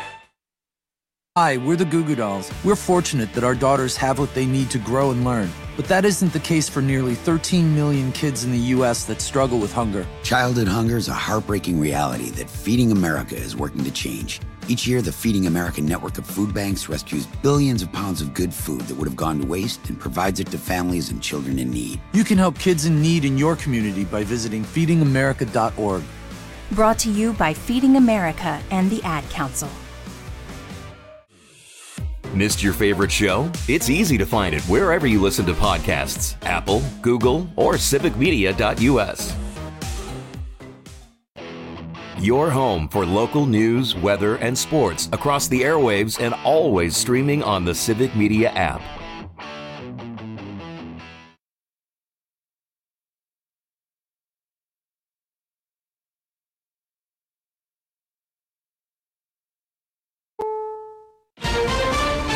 Hi, we're the Goo Goo Dolls. We're fortunate that our daughters have what they need to grow and learn. But that isn't the case for nearly thirteen million kids in the U S that struggle with hunger. Childhood hunger is a heartbreaking reality that Feeding America is working to change. Each year, the Feeding America network of food banks rescues billions of pounds of good food that would have gone to waste and provides it to families and children in need. You can help kids in need in your community by visiting feeding america dot org. Brought to you by Feeding America and the Ad Council. Missed your favorite show? It's easy to find it wherever you listen to podcasts. Apple, Google, or civic media dot U S. Your home for local news, weather, and sports across the airwaves and always streaming on the Civic Media app.